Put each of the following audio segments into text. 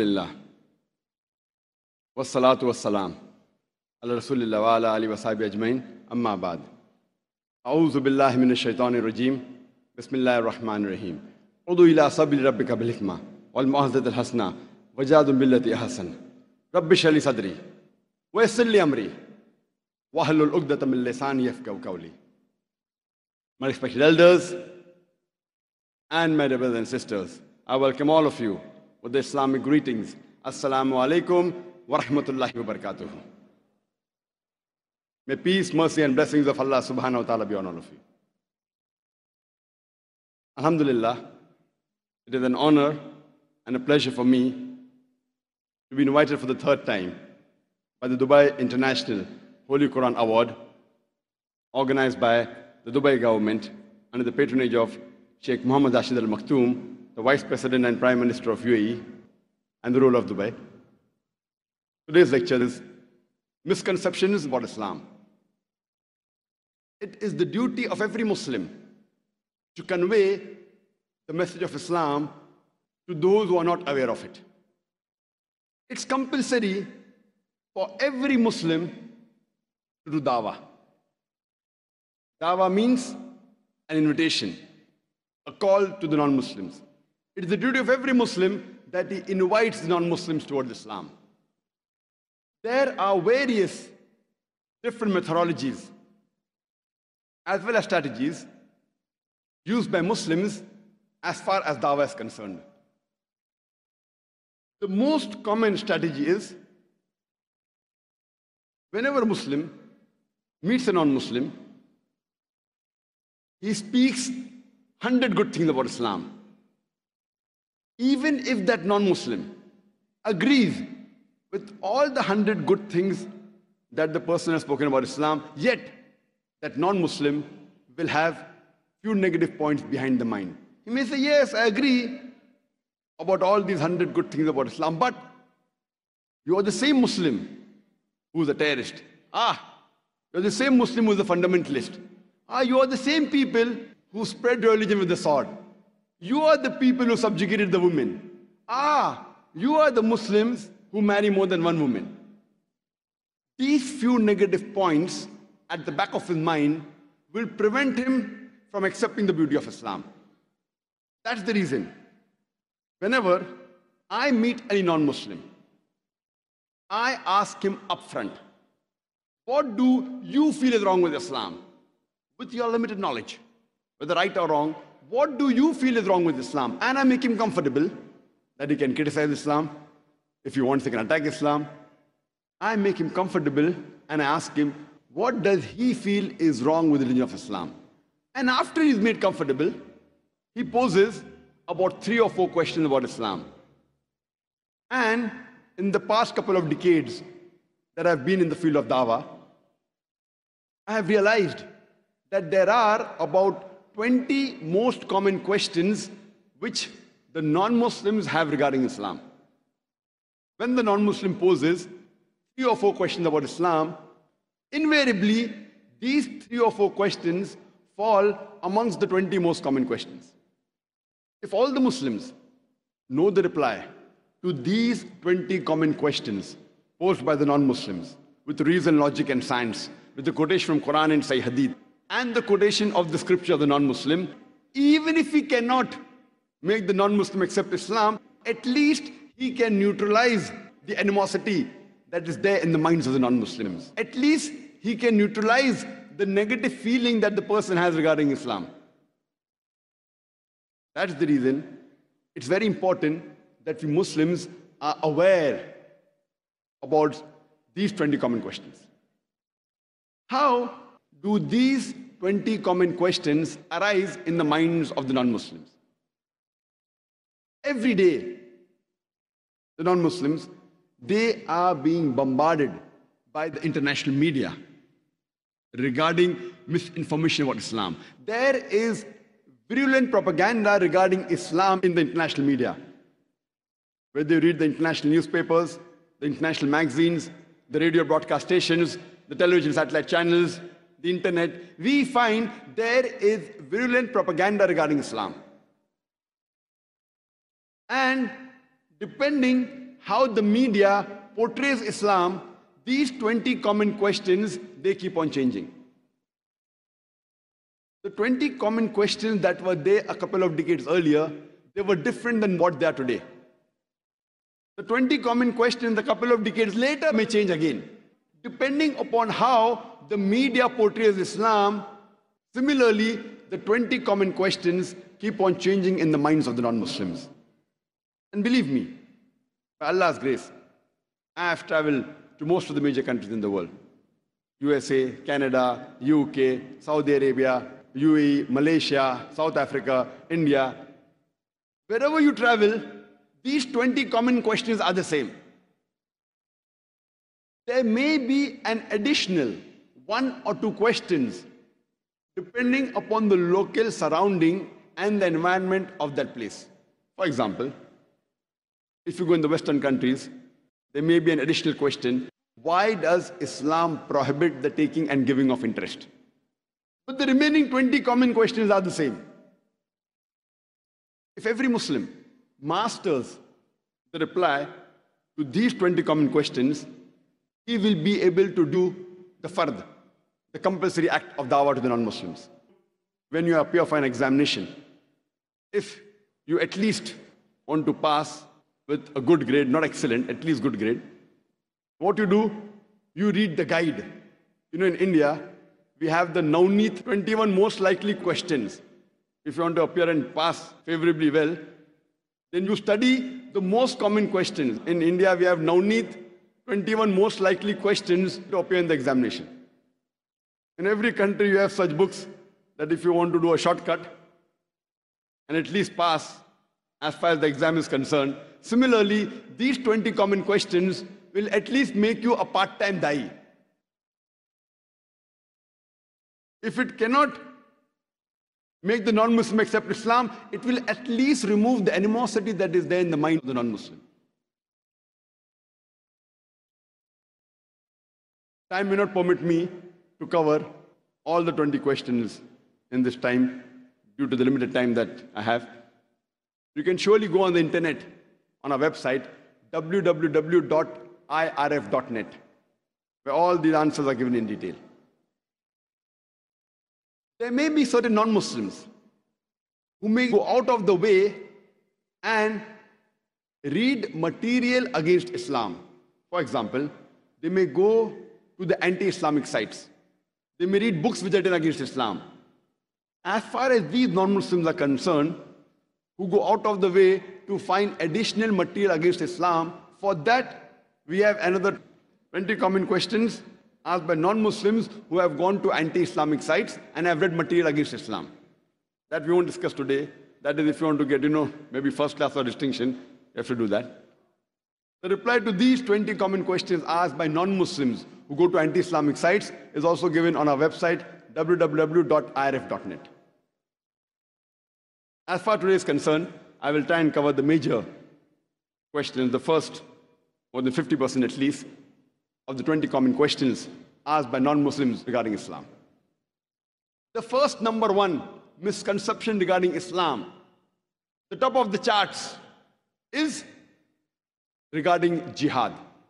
Alhamdulillah. Wassalatu wassalam. Ala Rasulillah wa ala alihi wa sahbihi ajmain. Amma ba'd. A'udhu billahi minash shaitanir rajim. Bismillahir rahmanir rahim. Udu ila sabili rabbika bil hikmah wal mau'izatil hasana wajadil billati ahsan. Rabbi shrah li sadri wa yassir li amri wahlul 'uqdatam min lisani yafqahu qawli. My respected elders and my brothers and sisters, I welcome all of you with the Islamic greetings. Assalamu alaikum wa rahmatullahi wa barakatuh. May peace, mercy and blessings of Allah subhanahu wa ta'ala be on all of you. Alhamdulillah, it is an honor and a pleasure for me to be invited for the third time by the Dubai International Holy Quran Award, organized by the Dubai government under the patronage of Sheikh Mohammed Rashid Al Maktoum, the Vice President and Prime Minister of UAE, and the ruler of Dubai. Today's lecture is Misconceptions about Islam. It is the duty of every Muslim to convey the message of Islam to those who are not aware of it. It's compulsory for every Muslim to do dawah. Dawah means an invitation, a call to the non-Muslims. It is the duty of every Muslim that he invites the non-Muslims towards Islam. There are various different methodologies as well as strategies used by Muslims as far as dawah is concerned. The most common strategy is whenever a Muslim meets a non-Muslim, he speaks 100 good things about Islam. Even if that non-Muslim agrees with all the 100 good things that the person has spoken about Islam, yet that non-Muslim will have few negative points behind the mind. He may say, yes, I agree about all these 100 good things about Islam, but you are the same Muslim who is a terrorist. You are the same Muslim who is a fundamentalist. You are the same people who spread religion with the sword. You are the people who subjugated the women. You are the Muslims who marry more than one woman. These few negative points at the back of his mind will prevent him from accepting the beauty of Islam. That's the reason. Whenever I meet any non-Muslim, I ask him upfront, what do you feel is wrong with Islam? With your limited knowledge, whether right or wrong, what do you feel is wrong with Islam? And I make him comfortable that he can criticize Islam. If he wants, he can attack Islam. I make him comfortable and I ask him, what does he feel is wrong with the religion of Islam? And after he's made comfortable, he poses about 3 or 4 questions about Islam. And in the past couple of decades that I've been in the field of dawah, I have realized that there are about 20 most common questions which the non-Muslims have regarding Islam. When the non-Muslim poses 3 or 4 questions about Islam, invariably these 3 or 4 questions fall amongst the 20 most common questions. If all the Muslims know the reply to these 20 common questions posed by the non-Muslims with reason, logic and science, with the quotation from Quran and Sahih Hadith, and the quotation of the scripture of the non-Muslim, even if he cannot make the non-Muslim accept Islam, at least he can neutralize the animosity that is there in the minds of the non-Muslims. At least he can neutralize the negative feeling that the person has regarding Islam. That's the reason it's very important that we Muslims are aware about these 20 common questions. How do these 20 common questions arise in the minds of the non-Muslims? Every day, the non-Muslims, they are being bombarded by the international media regarding misinformation about Islam. There is virulent propaganda regarding Islam in the international media. Whether you read the international newspapers, the international magazines, the radio broadcast stations, the television satellite channels, the internet, we find there is virulent propaganda regarding Islam. And depending how the media portrays Islam, these 20 common questions, they keep on changing. The 20 common questions that were there a couple of decades earlier, they were different than what they are today. The 20 common questions a couple of decades later may change again. Depending upon how the media portrays Islam, similarly, the 20 common questions keep on changing in the minds of the non-Muslims. And believe me, by Allah's grace, I have traveled to most of the major countries in the world. USA, Canada, UK, Saudi Arabia, UAE, Malaysia, South Africa, India. Wherever you travel, these 20 common questions are the same. There may be an additional 1 or 2 questions depending upon the local surrounding and the environment of that place. For example, if you go in the Western countries, there may be an additional question: why does Islam prohibit the taking and giving of interest? But the remaining 20 common questions are the same. If every Muslim masters the reply to these 20 common questions, he will be able to do the fard, the compulsory act of dawah to the non-Muslims. When you appear for an examination, if you at least want to pass with a good grade, not excellent, at least good grade, what you do, you read the guide. You know, in India, we have the Navneet 21 most likely questions. If you want to appear and pass favorably well, then you study the most common questions. In India, we have Navneet 21 most likely questions to appear in the examination. In every country, you have such books that if you want to do a shortcut and at least pass as far as the exam is concerned, similarly, these 20 common questions will at least make you a part-time da'i. If it cannot make the non-Muslim accept Islam, it will at least remove the animosity that is there in the mind of the non-Muslim. Time may not permit me to cover all the 20 questions in this time due to the limited time that I have. You can surely go on the internet on our website www.irf.net, where all these answers are given in detail. There may be certain non-Muslims who may go out of the way and read material against Islam. For example, they may go to the anti-Islamic sites. They may read books which are written against Islam. As far as these non-Muslims are concerned, who go out of the way to find additional material against Islam, for that we have another 20 common questions asked by non-Muslims who have gone to anti-Islamic sites and have read material against Islam. That we won't discuss today. That is, if you want to get, maybe first class or distinction, you have to do that. The reply to these 20 common questions asked by non-Muslims who go to anti-Islamic sites is also given on our website, www.irf.net. As far as today is concerned, I will try and cover the major questions, the first, more than 50% at least, of the 20 common questions asked by non-Muslims regarding Islam. The first number 1 misconception regarding Islam, the top of the charts, is regarding jihad.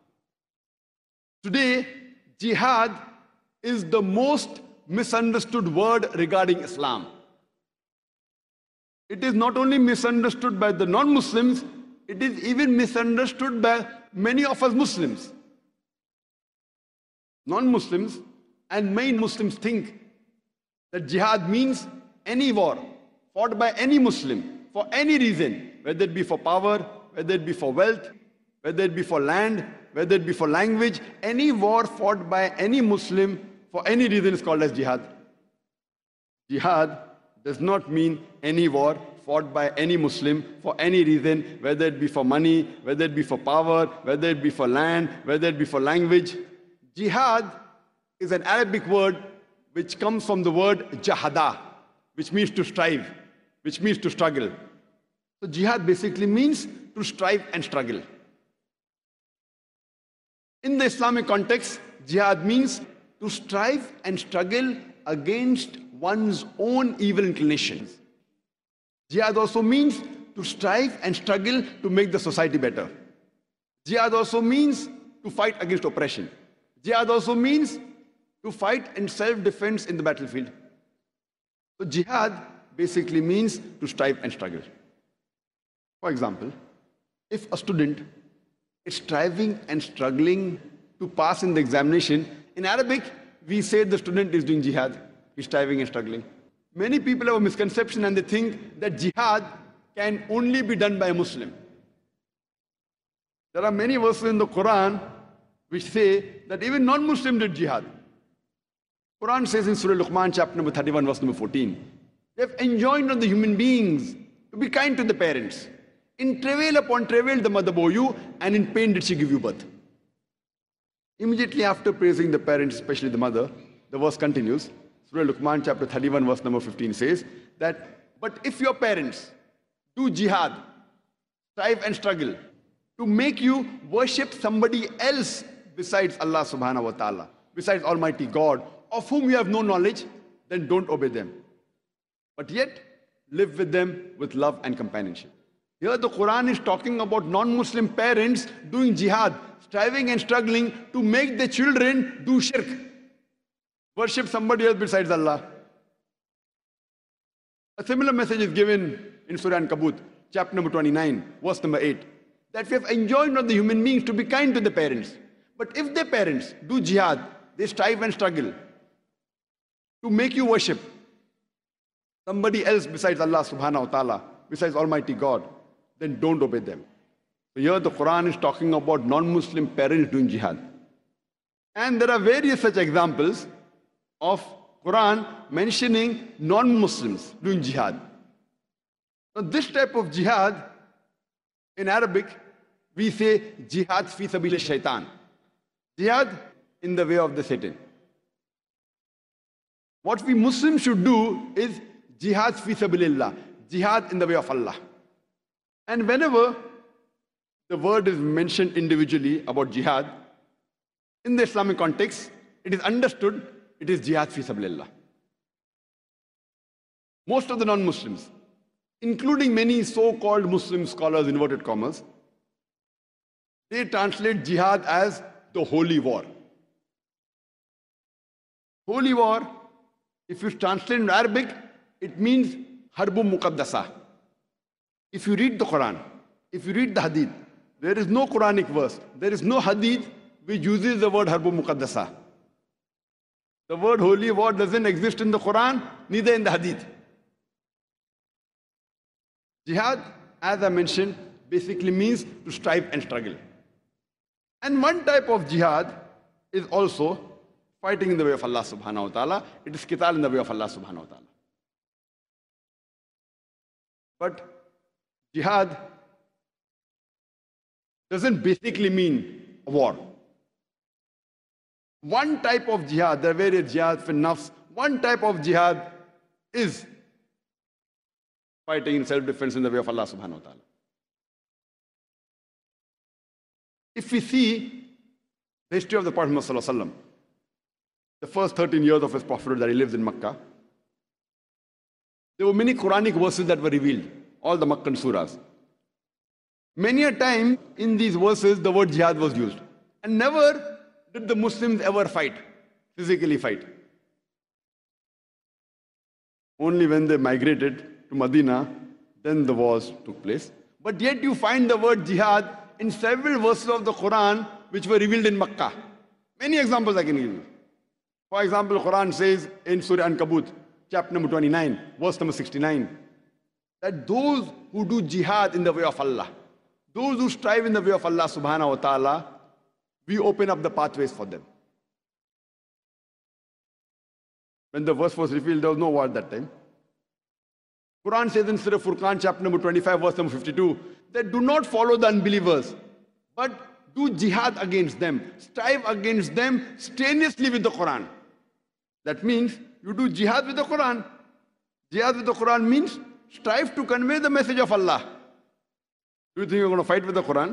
Today, jihad is the most misunderstood word regarding Islam. It is not only misunderstood by the non-Muslims, it is even misunderstood by many of us Muslims. Non-Muslims and many Muslims think that jihad means any war fought by any Muslim for any reason, whether it be for power, whether it be for wealth, whether it be for land, whether it be for language. Any war fought by any Muslim for any reason is called as jihad. Jihad does not mean any war fought by any Muslim for any reason, whether it be for money, whether it be for power, whether it be for land, whether it be for language. Jihad is an Arabic word which comes from the word jahada, which means to strive, which means to struggle. So jihad basically means to strive and struggle. In the Islamic context, jihad means to strive and struggle against one's own evil inclinations. Jihad also means to strive and struggle to make the society better. Jihad also means to fight against oppression. Jihad also means to fight in self-defense in the battlefield. So jihad basically means to strive and struggle. For example, if a student is striving and struggling to pass in the examination, in Arabic, we say the student is doing jihad, he's striving and struggling. Many people have a misconception and they think that jihad can only be done by a Muslim. There are many verses in the Quran which say that even non-Muslims did jihad. Quran says in Surah Luqman, chapter number 31, verse number 14, they have enjoined on the human beings to be kind to the parents. In travail upon travail the mother bore you, and in pain did she give you birth. Immediately after praising the parents, especially the mother, the verse continues. Surah Luqman, chapter 31, verse number 15 says that, but if your parents do jihad, strive and struggle, to make you worship somebody else besides Allah subhanahu wa ta'ala, besides Almighty God, of whom you have no knowledge, then don't obey them. But yet, live with them with love and companionship. Here the Quran is talking about non-Muslim parents doing jihad, striving and struggling to make their children do shirk, worship somebody else besides Allah. A similar message is given in Surah An-Kabut, chapter number 29, verse number 8, that we have enjoined on the human beings to be kind to the parents. But if their parents do jihad, they strive and struggle to make you worship somebody else besides Allah subhanahu wa ta'ala, besides Almighty God, then don't obey them. So here the Quran is talking about non-Muslim parents doing jihad. And there are various such examples of Quran mentioning non-Muslims doing jihad. Now this type of jihad, in Arabic, we say jihad fi sabil shaitan. Jihad in the way of the Satan. What we Muslims should do is jihad fi sabilillah, jihad in the way of Allah. And whenever the word is mentioned individually about jihad, in the Islamic context, it is understood it is jihad fi sabilillah. Most of the non-Muslims, including many so-called Muslim scholars, inverted commas, they translate jihad as the holy war. Holy war, if you translate in Arabic, it means harbu muqaddasa. If you read the Quran, if you read the hadith, there is no Quranic verse, there is no hadith which uses the word harbu muqaddasa. The word holy war doesn't exist in the Quran, neither in the hadith. Jihad, as I mentioned, basically means to strive and struggle. And one type of jihad is also fighting in the way of Allah subhanahu wa ta'ala. It is qital in the way of Allah subhanahu wa ta'ala. But jihad doesn't basically mean a war. One type of jihad, there are various jihad for nafs, one type of jihad is fighting in self-defense in the way of Allah subhanahu wa ta'ala. If we see the history of the Prophet Muhammad sallallahu alaihi wasallam, the first 13 years of his prophethood that he lives in Makkah, there were many Quranic verses that were revealed, all the Makkan surahs. Many a time in these verses the word jihad was used. And never did the Muslims ever fight, physically fight. Only when they migrated to Medina, then the wars took place. But yet you find the word jihad in several verses of the Quran which were revealed in Makkah. Many examples I can give you. For example, Quran says in Surah An-Kabut, chapter number 29, verse number 69, that those who do jihad in the way of Allah, those who strive in the way of Allah subhanahu wa ta'ala, we open up the pathways for them. When the verse was revealed, there was no war at that time. Quran says in Surah Furqan, chapter number 25, verse number 52, that do not follow the unbelievers, but do jihad against them, strive against them strenuously with the Quran. That means you do jihad with the Quran. Jihad with the Quran means strive to convey the message of Allah. Do you think you're going to fight with the Quran?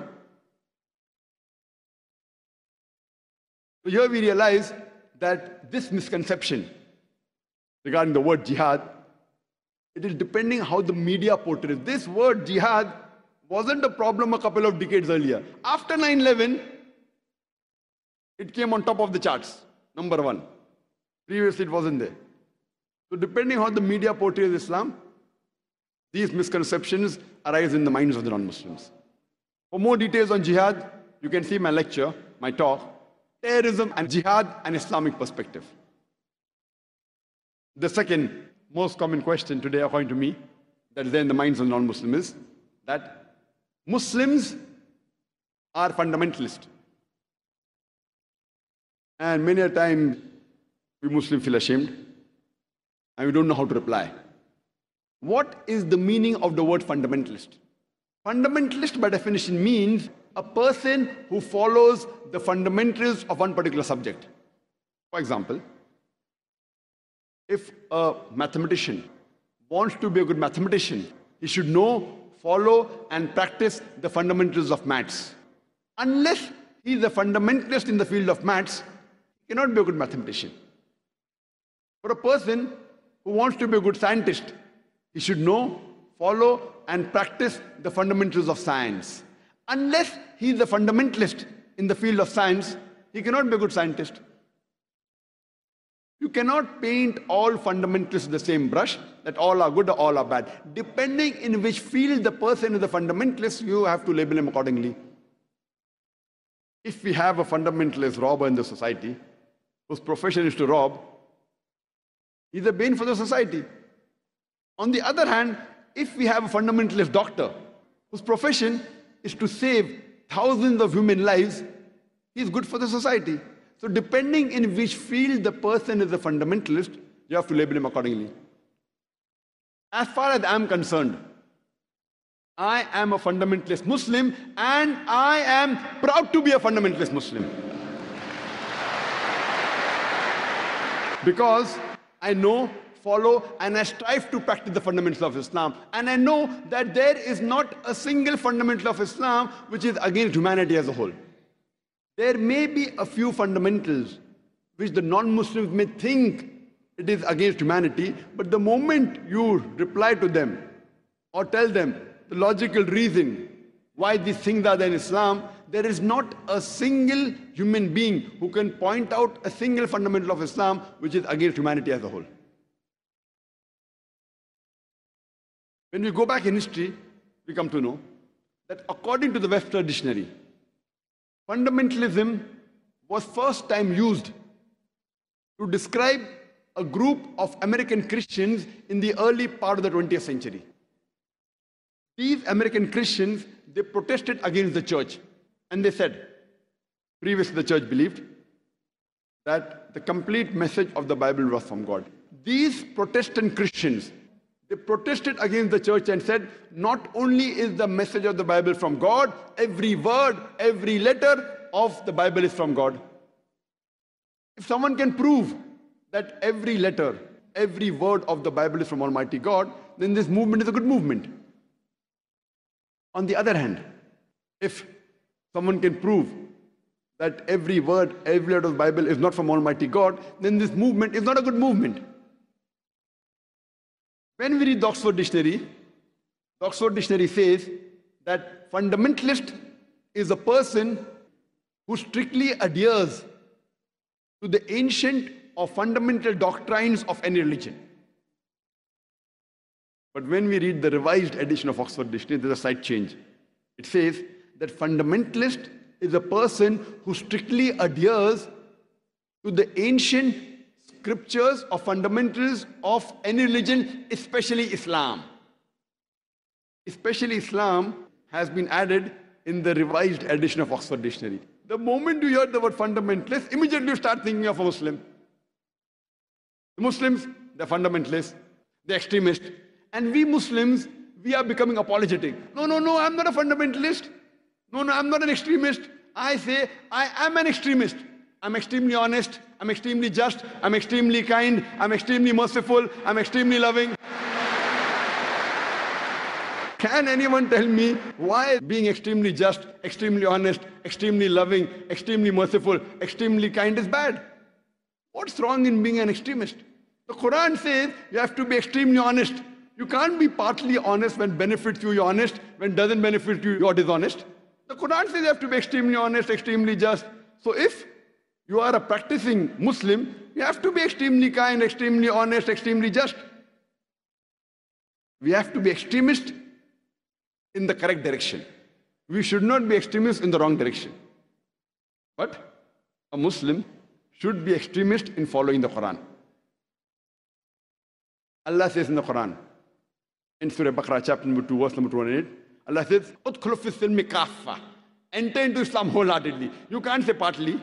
So here we realize that this misconception regarding the word jihad, it is depending how the media portrays. This word jihad wasn't a problem a couple of decades earlier. After 9/11, it came on top of the charts, number one. Previously, it wasn't there. So depending on how the media portrays Islam, these misconceptions arise in the minds of the non-Muslims. For more details on jihad, you can see my lecture, my talk, Terrorism and Jihad, an Islamic Perspective. The second most common question today, according to me, that is there in the minds of non-Muslims is that Muslims are fundamentalist. And many a time, we Muslims feel ashamed and we don't know how to reply. What is the meaning of the word fundamentalist? Fundamentalist, by definition, means a person who follows the fundamentals of one particular subject. For example, if a mathematician wants to be a good mathematician, he should know, follow, and practice the fundamentals of maths. Unless he is a fundamentalist in the field of maths, he cannot be a good mathematician. For a person who wants to be a good scientist, he should know, follow, and practice the fundamentals of science. Unless he is a fundamentalist in the field of science, he cannot be a good scientist. You cannot paint all fundamentalists with the same brush, that all are good or all are bad. Depending in which field the person is a fundamentalist, you have to label him accordingly. If we have a fundamentalist robber in the society, whose profession is to rob, he's a bane for the society. On the other hand, if we have a fundamentalist doctor, whose profession is to save thousands of human lives, he's good for the society. So depending in which field the person is a fundamentalist, you have to label him accordingly. As far as I'm concerned, I am a fundamentalist Muslim and I am proud to be a fundamentalist Muslim. Because I know, follow, and I strive to practice the fundamentals of Islam. And I know that there is not a single fundamental of Islam which is against humanity as a whole. There may be a few fundamentals which the non-Muslims may think it is against humanity, but the moment you reply to them or tell them the logical reason why these things are there in Islam, there is not a single human being who can point out a single fundamental of Islam which is against humanity as a whole. When we go back in history, we come to know that according to the Webster Dictionary, fundamentalism was first time used to describe a group of American Christians in the early part of the 20th century. These American Christians, they protested against the church. And they said, previously the church believed that the complete message of the Bible was from God. These Protestant Christians, they protested against the church and said, not only is the message of the Bible from God, every word, every letter of the Bible is from God. If someone can prove that every letter, every word of the Bible is from Almighty God, then this movement is a good movement. On the other hand, if someone can prove that every word, every letter of the Bible is not from Almighty God, then this movement is not a good movement. When we read the Oxford Dictionary says that fundamentalist is a person who strictly adheres to the ancient or fundamental doctrines of any religion. But when we read the revised edition of Oxford Dictionary, there's a slight change. It says that fundamentalist is a person who strictly adheres to the ancient scriptures or fundamentals of any religion, especially Islam. Especially Islam has been added in the revised edition of Oxford Dictionary. The moment you hear the word fundamentalist, immediately you start thinking of a Muslim. The Muslims, they're fundamentalists, they're extremists. And we Muslims, we are becoming apologetic. No, I'm not a fundamentalist. No, I'm not an extremist. I say, I am an extremist. I'm extremely honest, I'm extremely just, I'm extremely kind, I'm extremely merciful, I'm extremely loving. Can anyone tell me why being extremely just, extremely honest, extremely loving, extremely merciful, extremely kind is bad? What's wrong in being an extremist? The Quran says you have to be extremely honest, You can't be partly honest when benefits you, you're honest. When doesn't benefit you, you're dishonest. The Quran says you have to be extremely honest, extremely just. So if you are a practicing Muslim, you have to be extremely kind, extremely honest, extremely just. We have to be extremist in the correct direction. We should not be extremists in the wrong direction. But a Muslim should be extremist in following the Quran. Allah says in the Quran, in Surah Baqarah, chapter number 2, verse number 208, Allah says, "Udkhulu fi silmi kaffa." Enter into Islam wholeheartedly. You can't say partly.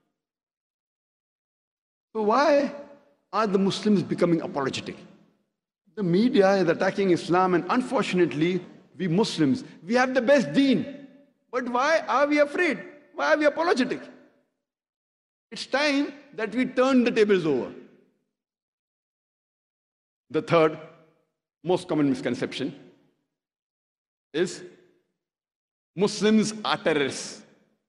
So why are the Muslims becoming apologetic? The media is attacking Islam, and unfortunately, we Muslims, we have the best deen. But why are we afraid? Why are we apologetic? It's time that we turn the tables over. The third most common misconception is Muslims are terrorists.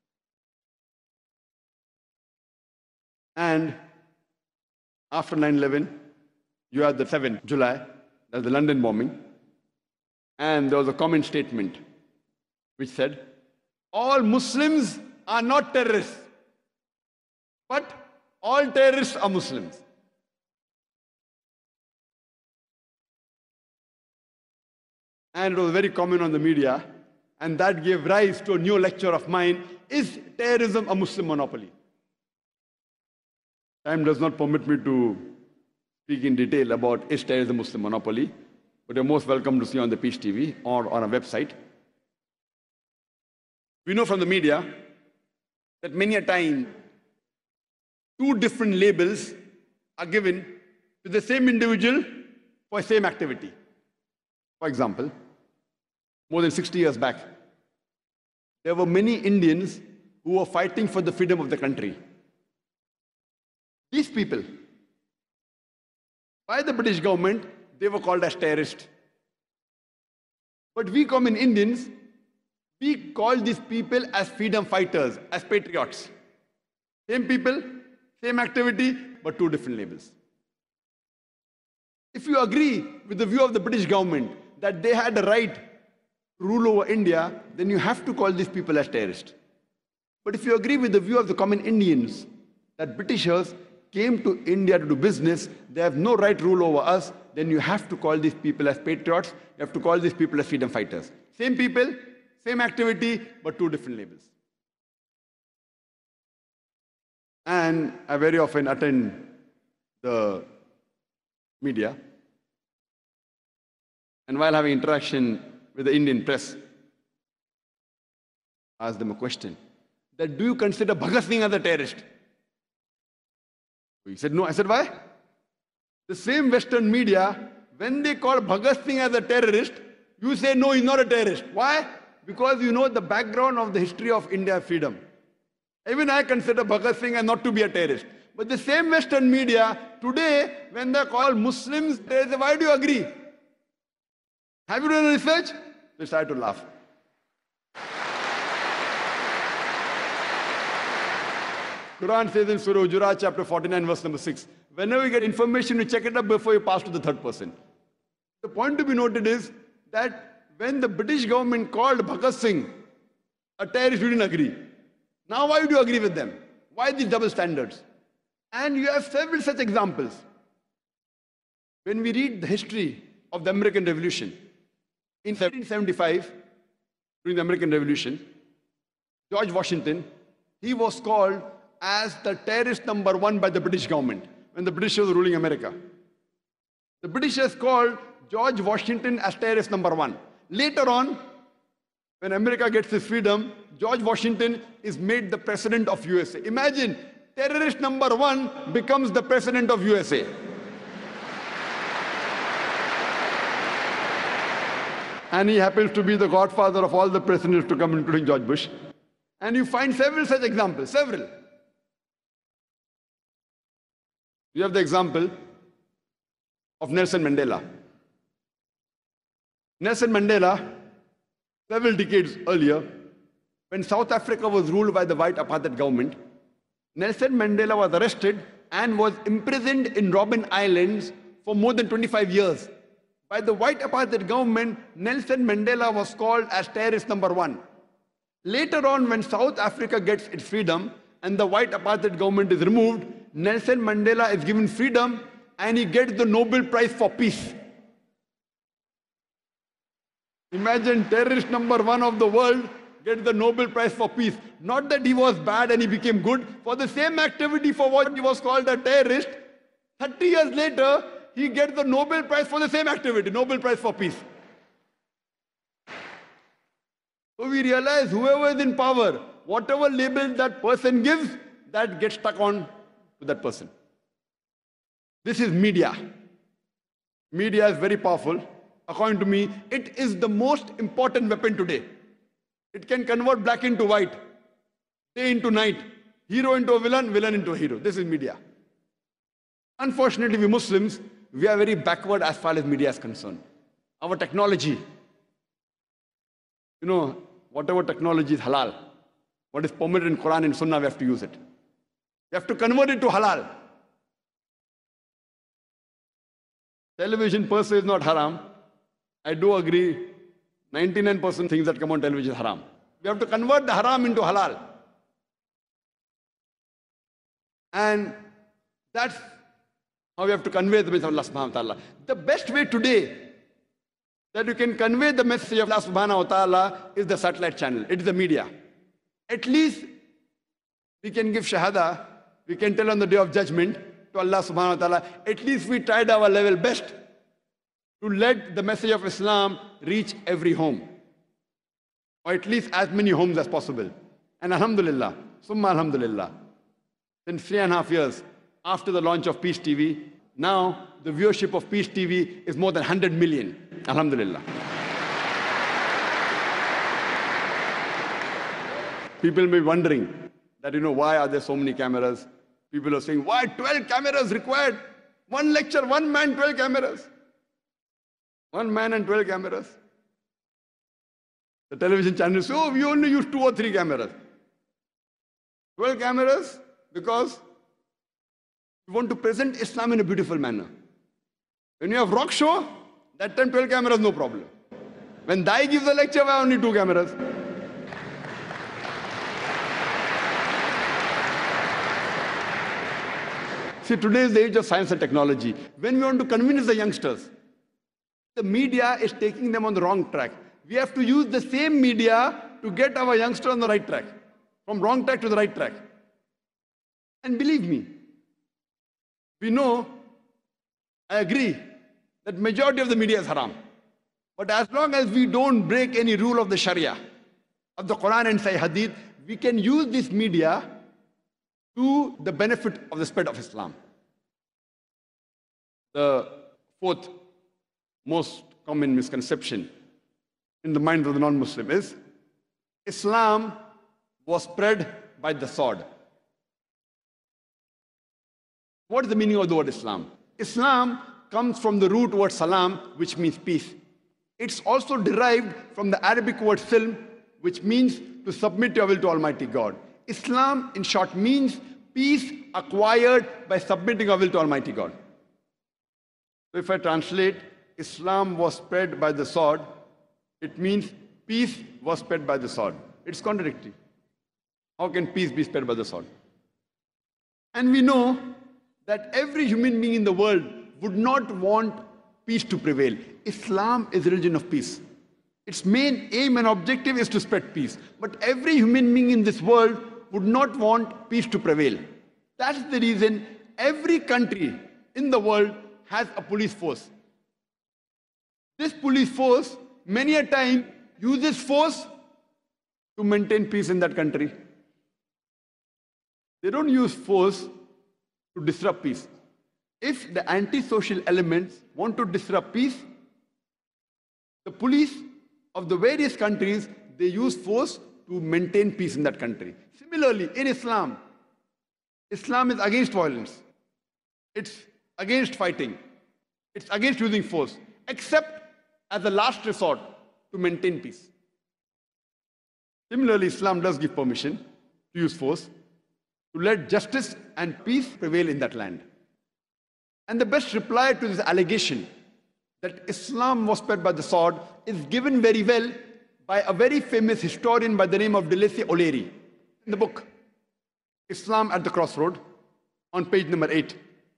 And after 9/11, you had the 7th July, that's the London bombing, and there was a comment statement which said, all Muslims are not terrorists, but all terrorists are Muslims. And it was very common on the media, and that gave rise to a new lecture of mine, is terrorism a Muslim monopoly? Time does not permit me to speak in detail about is terrorism a Muslim monopoly, but you're most welcome to see on the Peace TV or on our website. We know from the media that many a time, two different labels are given to the same individual for the same activity. For example, more than 60 years back, there were many Indians who were fighting for the freedom of the country. These people, by the British government, they were called as terrorists. But we common Indians, we call these people as freedom fighters, as patriots. Same people, same activity, but two different labels. If you agree with the view of the British government that they had the right to rule over India, then you have to call these people as terrorists. But if you agree with the view of the common Indians that Britishers came to India to do business, they have no right to rule over us, then you have to call these people as patriots, you have to call these people as freedom fighters. Same people, same activity, but two different labels. And I very often attend the media, and while having interaction with the Indian press, I asked them a question, that do you consider Bhagat Singh as a terrorist? He said no. I said why? The same Western media, when they call Bhagat Singh as a terrorist, you say no, he's not a terrorist. Why? Because you know the background of the history of India's freedom. Even I consider Bhagat Singh as not to be a terrorist. But the same Western media, today, when they call Muslims, they say, why do you agree? Have you done research? They start to laugh. Quran says in Surah Hujurat, chapter 49, verse number 6, whenever you get information, you check it up before you pass to the third person. The point to be noted is that when the British government called Bhagat Singh a terrorist, you didn't agree. Now why would you agree with them? Why these double standards? And you have several such examples. When we read the history of the American Revolution, in 1775, during the American Revolution, George Washington, he was called as the terrorist number 1 by the British government when the British was ruling America. The Britishers called George Washington as terrorist number 1. Later on, when America gets its freedom, George Washington is made the president of USA. Imagine, terrorist number 1 becomes the president of USA. And he happens to be the godfather of all the presidents to come, including George Bush. And you find several such examples, several. You have the example of Nelson Mandela. Nelson Mandela, several decades earlier, when South Africa was ruled by the white apartheid government, Nelson Mandela was arrested and was imprisoned in Robben Islands for more than 25 years by the white apartheid government, Nelson Mandela was called as terrorist number 1. Later on, when South Africa gets its freedom and the white apartheid government is removed, Nelson Mandela is given freedom and he gets the Nobel Prize for Peace. Imagine terrorist number 1 of the world gets the Nobel Prize for Peace. Not that he was bad and he became good. For the same activity for what he was called a terrorist, 30 years later, he gets the Nobel Prize for the same activity, Nobel Prize for Peace. So we realize whoever is in power, whatever label that person gives, that gets stuck on to that person. This is media. Media is very powerful. According to me, it is the most important weapon today. It can convert black into white, day into night, hero into a villain, villain into a hero. This is media. Unfortunately, we Muslims, we are very backward as far as media is concerned. Our technology, whatever technology is halal, what is permitted in Quran and Sunnah, we have to use it. We have to convert it to halal. Television per se is not haram. I do agree, 99% things that come on television is haram. We have to convert the haram into halal. And that's how we have to convey the message of Allah subhanahu wa ta'ala. The best way today that you can convey the message of Allah subhanahu wa ta'ala is the satellite channel. It is the media. At least we can give shahada, we can tell on the day of judgment to Allah subhanahu wa ta'ala, at least we tried our level best to let the message of Islam reach every home, or at least as many homes as possible. And alhamdulillah, summa alhamdulillah, since 3.5 years after the launch of Peace TV, now the viewership of Peace TV is more than 100 million. Alhamdulillah. People may be wondering that, why are there so many cameras? People are saying, why 12 cameras required? One lecture, one man, 12 cameras. One man and 12 cameras. The television channels say, we only use 2 or 3 cameras. 12 cameras because we want to present Islam in a beautiful manner. When you have rock show, that time 12 cameras, no problem. When Dai gives a lecture, why only 2 cameras? See, today is the age of science and technology. When we want to convince the youngsters, the media is taking them on the wrong track. We have to use the same media to get our youngsters on the right track, from wrong track to the right track. And believe me, we know, I agree, that majority of the media is haram. But as long as we don't break any rule of the Sharia, of the Quran and Sahih Hadith, we can use this media to the benefit of the spread of Islam. The 4th most common misconception in the mind of the non-Muslim is Islam was spread by the sword. What is the meaning of the word Islam? Islam comes from the root word salam, which means peace. It's also derived from the Arabic word silm, which means to submit your will to Almighty God. Islam, in short, means peace acquired by submitting our will to Almighty God. So if I translate, Islam was spread by the sword, it means peace was spread by the sword. It's contradictory. How can peace be spread by the sword? And we know that every human being in the world would not want peace to prevail. Islam is a religion of peace. Its main aim and objective is to spread peace. But every human being in this world would not want peace to prevail. That's the reason every country in the world has a police force. This police force, many a time, uses force to maintain peace in that country. They don't use force to disrupt peace. If the anti-social elements want to disrupt peace, the police of the various countries, they use force to maintain peace in that country. Similarly, in Islam, Islam is against violence. It's against fighting. It's against using force, except as a last resort to maintain peace. Similarly, Islam does give permission to use force to let justice and peace prevail in that land. And the best reply to this allegation that Islam was spread by the sword is given very well by a very famous historian by the name of Deleuze O'Leary. In the book, Islam at the Crossroad, on page number 8.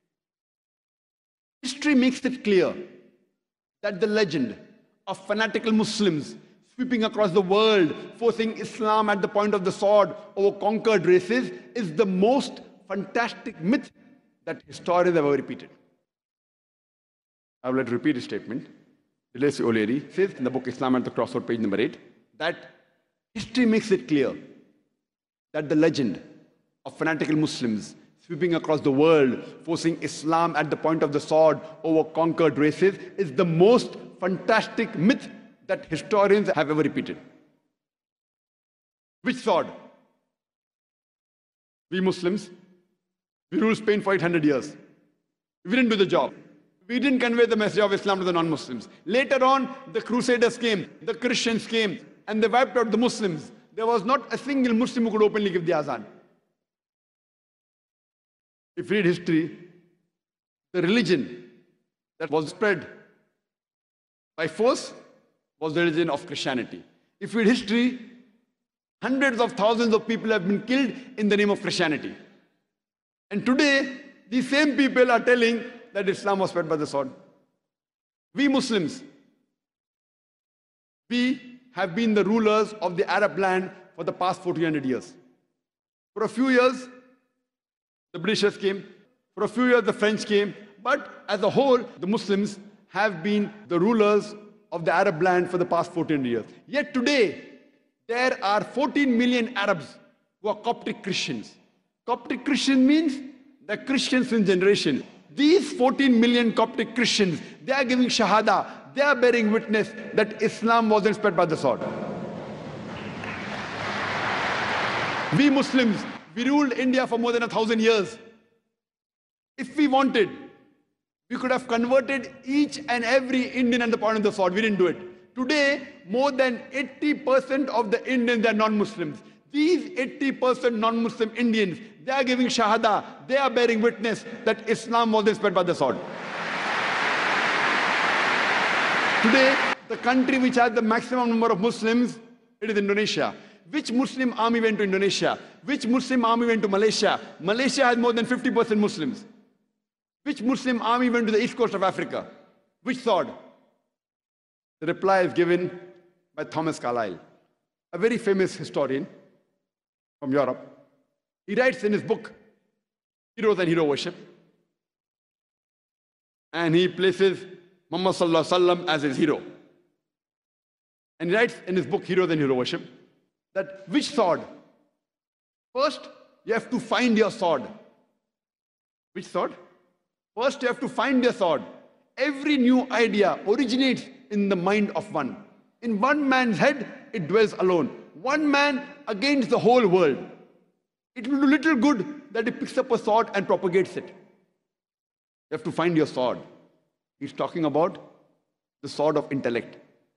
History makes it clear that the legend of fanatical Muslims sweeping across the world, forcing Islam at the point of the sword over conquered races, is the most fantastic myth that historians have ever repeated. I will repeat his statement. Deleuze O'Leary says in the book Islam at the Crossroad, page number 8, that history makes it clear that the legend of fanatical Muslims sweeping across the world, forcing Islam at the point of the sword over conquered races, is the most fantastic myth that historians have ever repeated. Which sword? We Muslims, we ruled Spain for 800 years. We didn't do the job. We didn't convey the message of Islam to the non-Muslims. Later on, the Crusaders came, the Christians came, and they wiped out the Muslims. There was not a single Muslim who could openly give the azan. If you read history, the religion that was spread by force was the religion of Christianity. If you read history, hundreds of thousands of people have been killed in the name of Christianity. And today, these same people are telling that Islam was spread by the sword. We Muslims, we have been the rulers of the Arab land for the past 1400 years. For a few years, the Britishers came. For a few years, the French came. But as a whole, the Muslims have been the rulers of the Arab land for the past 14 years. Yet today, there are 14 million Arabs who are Coptic Christians. Coptic Christian means the Christians in generation. These 14 million Coptic Christians, they are giving Shahada. They are bearing witness that Islam wasn't spread by the sword. We Muslims, we ruled India for more than 1,000 years. If we wanted, we could have converted each and every Indian at the point of the sword. We didn't do it. Today, more than 80% of the Indians are non-Muslims. These 80% non-Muslim Indians, they are giving Shahada. They are bearing witness that Islam wasn't spread by the sword. Today, the country which has the maximum number of Muslims, it is Indonesia. Which Muslim army went to Indonesia? Which Muslim army went to Malaysia? Malaysia has more than 50% Muslims. Which Muslim army went to the east coast of Africa? Which sword? The reply is given by Thomas Carlyle, a very famous historian from Europe. He writes in his book, Heroes and Hero Worship, and he places Muhammad Sallallahu Alaihi Wasallam as his hero. And he writes in his book, Heroes and Hero Worship, that which sword? First, you have to find your sword. Which sword? First, you have to find your sword. Every new idea originates in the mind of one. In one man's head, it dwells alone. One man against the whole world. It will do little good that he picks up a sword and propagates it. You have to find your sword. He's talking about the sword of intellect.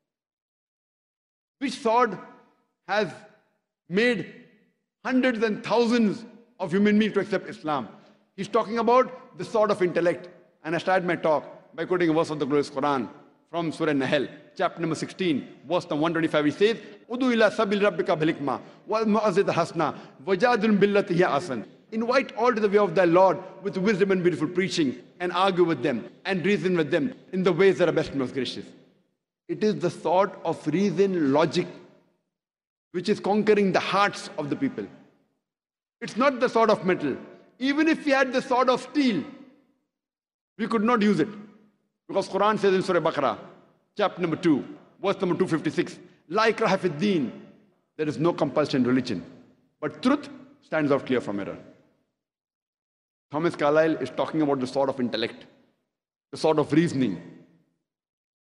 Which sword has made hundreds and thousands of human beings to accept Islam? He's talking about the sword of intellect. And I started my talk by quoting a verse of the glorious Quran from Surah Nahl, chapter number 16, verse number 125. He says, Udu ila sabil rabbika bil hikmah wal mu'azzid hasna wajadun billati hiya asan. Invite all to the way of thy Lord with wisdom and beautiful preaching, and argue with them and reason with them in the ways that are best and most gracious. It is the sword of reason, logic, which is conquering the hearts of the people. It's not the sword of metal. Even if we had the sword of steel, we could not use it. Because Quran says in Surah Baqarah, chapter number 2, verse number 256, La ikraha fid deen, there is no compulsion in religion, but truth stands out clear from error. Thomas Carlyle is talking about the sword of intellect, the sword of reasoning,